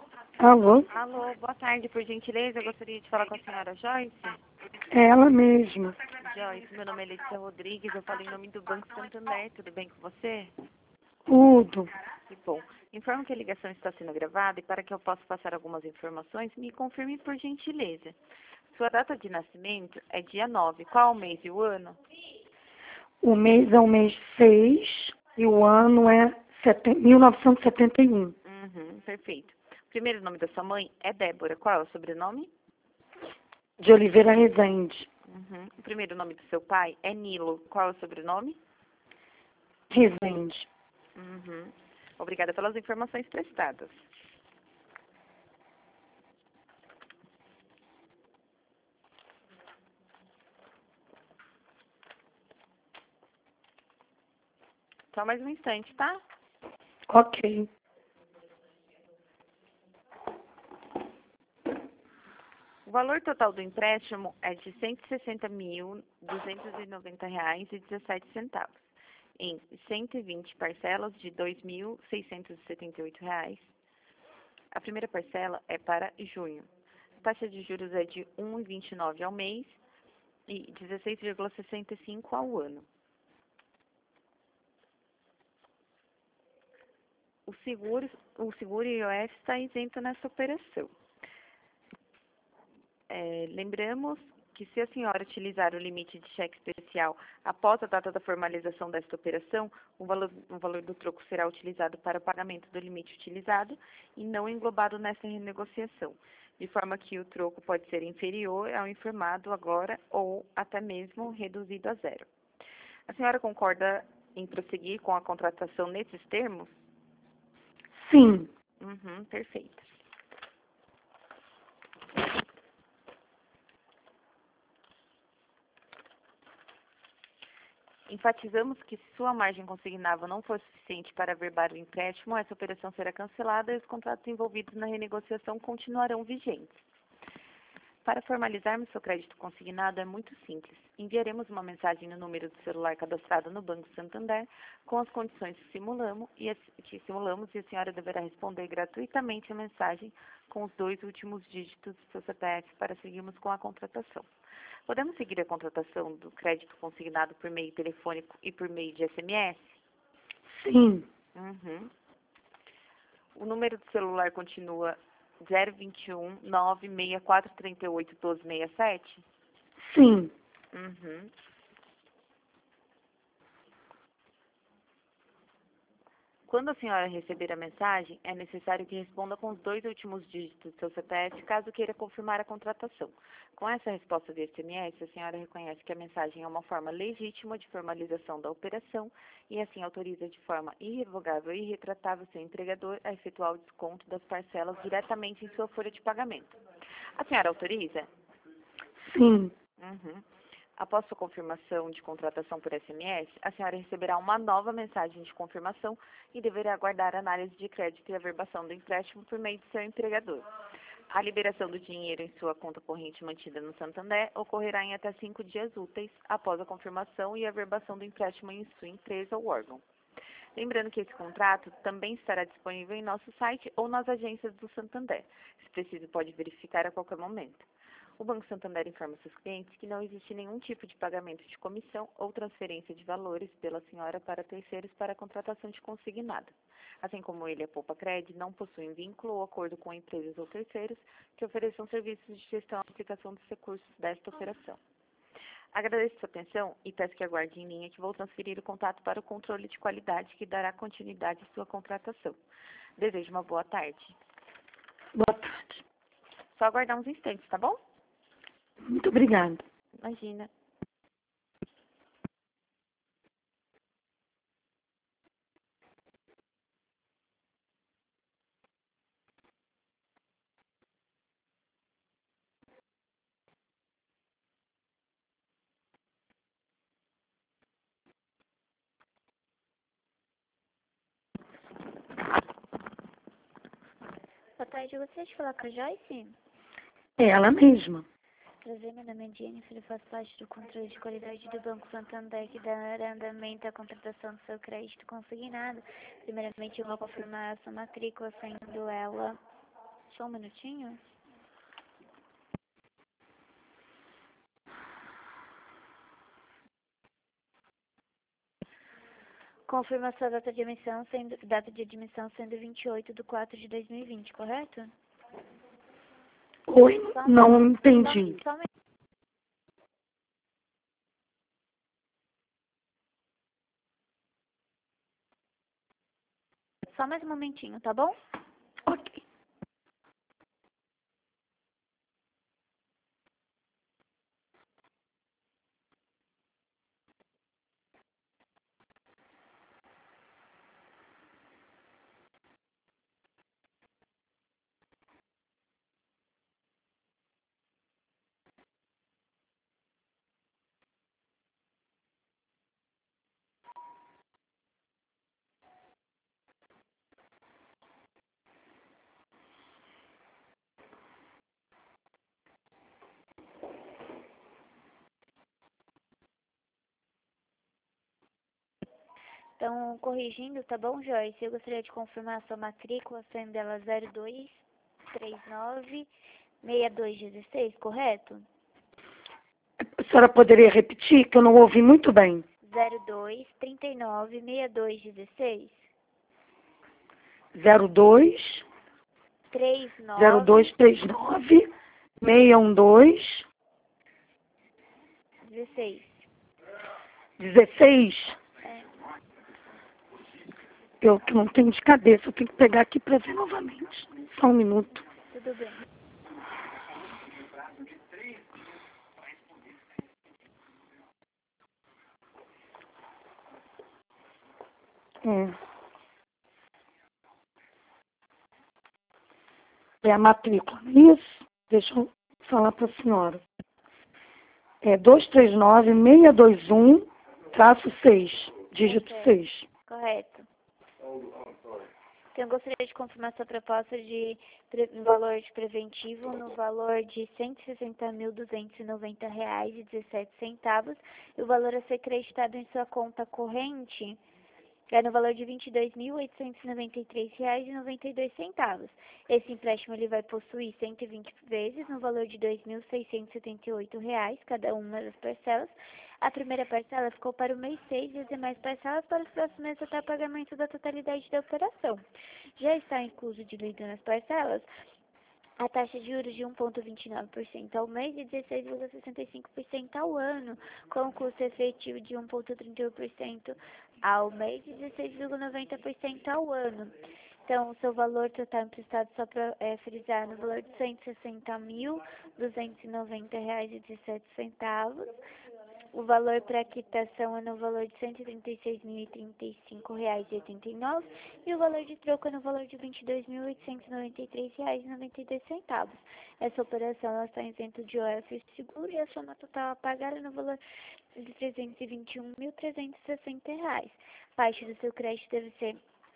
Alô? Alô, boa tarde, por gentileza, eu gostaria de falar com a senhora Joyce. É ela mesma. Joyce, meu nome é Letícia Rodrigues, eu falo em nome do Banco Santander, tudo bem com você? Tudo. Que bom. Informo que a ligação está sendo gravada e para que eu possa passar algumas informações, me confirme por gentileza. Sua data de nascimento é dia 9. Qual o mês e o ano? O mês é o mês 6 e o ano é 1971. Perfeito. O primeiro nome da sua mãe é Débora. Qual é o sobrenome? De Oliveira Rezende. O primeiro nome do seu pai é Nilo. Qual é o sobrenome? Rezende. Obrigada pelas informações prestadas. Só mais um instante, tá? Ok. O valor total do empréstimo é de R$ 160.290,17, em 120 parcelas de R$ 2.678. A primeira parcela é para junho. A taxa de juros é de 1,29 ao mês e 16,65 ao ano. O seguro IOF está isento nessa operação. Lembramos que se a senhora utilizar o limite de cheque especial após a data da formalização desta operação, o valor do troco será utilizado para o pagamento do limite utilizado e não englobado nessa renegociação, de forma que o troco pode ser inferior ao informado agora ou até mesmo reduzido a zero. A senhora concorda em prosseguir com a contratação nesses termos? Sim. Perfeito. Enfatizamos que se sua margem consignável não for suficiente para averbar o empréstimo, essa operação será cancelada e os contratos envolvidos na renegociação continuarão vigentes. Para formalizarmos seu crédito consignado é muito simples. Enviaremos uma mensagem no número do celular cadastrado no Banco Santander com as condições que simulamos e a senhora deverá responder gratuitamente a mensagem com os 2 últimos dígitos do seu CPF para seguirmos com a contratação. Podemos seguir a contratação do crédito consignado por meio telefônico e por meio de SMS? Sim. O número do celular continua 021 96438 1267? Sim. Quando a senhora receber a mensagem, é necessário que responda com os 2 últimos dígitos do seu CPF, caso queira confirmar a contratação. Com essa resposta de SMS, a senhora reconhece que a mensagem é uma forma legítima de formalização da operação e assim autoriza de forma irrevogável e irretratável seu empregador a efetuar o desconto das parcelas diretamente em sua folha de pagamento. A senhora autoriza? Sim. Após sua confirmação de contratação por SMS, a senhora receberá uma nova mensagem de confirmação e deverá aguardar a análise de crédito e averbação do empréstimo por meio de seu empregador. A liberação do dinheiro em sua conta corrente mantida no Santander ocorrerá em até 5 dias úteis após a confirmação e averbação do empréstimo em sua empresa ou órgão. Lembrando que esse contrato também estará disponível em nosso site ou nas agências do Santander. Se preciso, pode verificar a qualquer momento. O Banco Santander informa seus clientes que não existe nenhum tipo de pagamento de comissão ou transferência de valores pela senhora para terceiros para a contratação de consignado. Assim como ele, a Poupa Cred, não possuem vínculo ou acordo com empresas ou terceiros que ofereçam serviços de gestão e aplicação dos recursos desta operação. Agradeço sua atenção e peço que aguarde em linha que vou transferir o contato para o controle de qualidade que dará continuidade à sua contratação. Desejo uma boa tarde. Boa tarde. Só aguardar uns instantes, tá bom? Muito obrigada. Imagina. Boa tarde, eu gostaria de falar com a Joyce. É ela mesma. Prazer, meu nome é Jennifer, eu faço parte do controle de qualidade do Banco Santander, que dará andamento à contratação do seu crédito consignado. Primeiramente, eu vou confirmar a sua matrícula, sendo ela Só um minutinho. Confirma sua data de admissão sendo 28/4/2020, correto? Oi, Só um não minuto. entendi. Só um minuto. Só mais um momentinho, tá bom? Ok. Então, corrigindo, tá bom, Joyce? Eu gostaria de confirmar a sua matrícula, sendo ela 02396216, correto? A senhora poderia repetir, que eu não ouvi muito bem. 02396216. 02 39 0239 612 16. 16. É, Eu que não tenho de cabeça, eu tenho que pegar aqui para ver novamente. Só um minuto. tudo bem. É a matrícula, não é isso? Deixa eu falar para a senhora. É 239621-6, dígito Ok. 6. Correto. Então, eu gostaria de confirmar sua proposta de valor de preventivo no valor de R$160.290,17. E o valor a ser creditado em sua conta corrente é no valor de R$22.893,92. Esse empréstimo ele vai possuir 120 vezes no valor de R$2.678, cada uma das parcelas. A primeira parcela ficou para o mês 6 e as demais parcelas para os próximos meses até o pagamento da totalidade da operação. Já está incluso diluído nas parcelas a taxa de juros de 1,29% ao mês e 16,65% ao ano, com o custo efetivo de 1,31% ao mês e 16,90% ao ano. Então, o seu valor total emprestado, só para frisar, no valor de R$160.290,17. O valor para quitação é no valor de R$136.035,89 e o valor de troco é no valor de R$22.893,92. Essa operação ela está isenta de OF e seguro e a soma total a pagar é no valor de R$321.360. Parte do seu crédito deve ser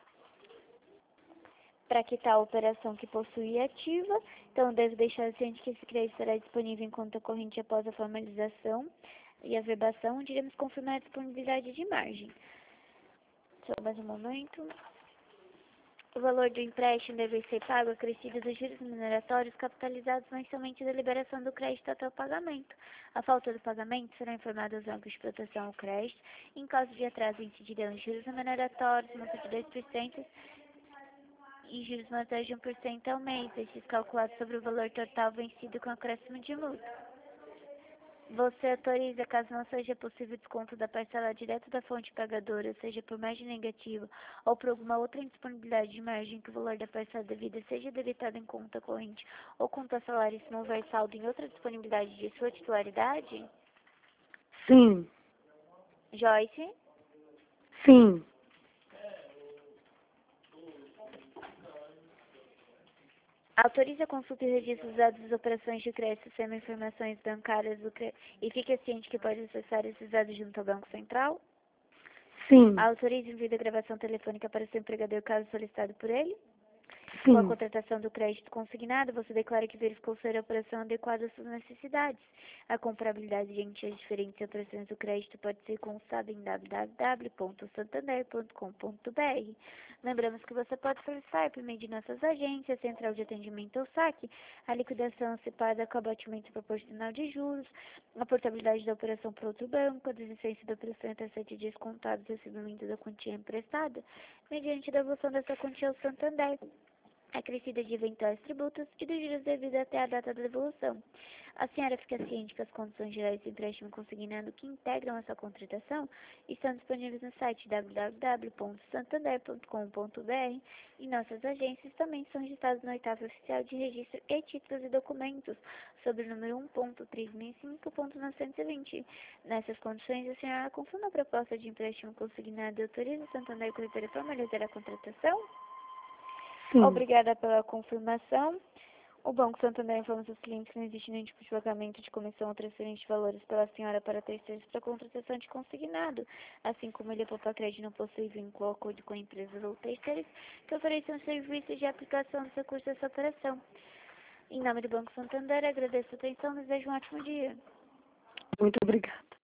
para quitar a operação que possui ativa. Então, deve deixar ciente que esse crédito será disponível em conta corrente após a formalização e a verbação, onde iremos confirmar a disponibilidade de margem. Só mais um momento. O valor do empréstimo deve ser pago acrescido dos juros mineratórios capitalizados mensalmente da liberação do crédito até o pagamento. A falta do pagamento será informada aos bancos de proteção ao crédito. Em caso de atraso, incidirão os juros mineratórios, multa de 2% e juros menores de 1% ao mês, estes calculados sobre o valor total vencido com acréscimo de multa. Você autoriza, caso não seja possível desconto da parcela direto da fonte pagadora, seja por margem negativa ou por alguma outra indisponibilidade de margem, que o valor da parcela devida seja debitado em conta corrente ou conta salário se não houver saldo em outra disponibilidade de sua titularidade? Sim, Joyce? sim. Autoriza a consulta e registro dos dados das operações de crédito sendo informações bancárias e fique ciente que pode acessar esses dados junto ao Banco Central? Sim, Autoriza o envio da gravação telefônica para o seu empregador caso solicitado por ele? Com a Sim. contratação do crédito consignado, você declara que verificou ser a operação adequada às suas necessidades. A comparabilidade diante as diferentes operações do crédito pode ser consultada em www.santander.com.br. Lembramos que você pode solicitar por meio de nossas agências, central de atendimento ou saque, a liquidação antecipada com abatimento proporcional de juros, a portabilidade da operação para outro banco, a desistência da operação até 7 dias contados, recebimento da quantia emprestada, mediante devolução dessa quantia ao Santander, acrescida de eventuais tributos e dos juros devidos até a data da devolução. A senhora fica ciente que as condições gerais do empréstimo consignado que integram essa contratação estão disponíveis no site www.santander.com.br e nossas agências também são registradas no oitavo oficial de registro e títulos e documentos, sob o número 1.365.920. Nessas condições, a senhora confirma a proposta de empréstimo consignado e autoriza o Santander Corretora a formalizar a contratação? Sim. Obrigada pela confirmação. O Banco Santander informa seus clientes que não existe nenhum tipo de pagamento de comissão ou transferência de valores pela senhora para terceiros para contratação de consignado, assim como ele, a Poupa Crédito, não possui vínculo ou acordo com empresas ou terceiros que ofereçam serviços de aplicação dos recursos dessa operação. Em nome do Banco Santander, agradeço a atenção e desejo um ótimo dia. Muito obrigada.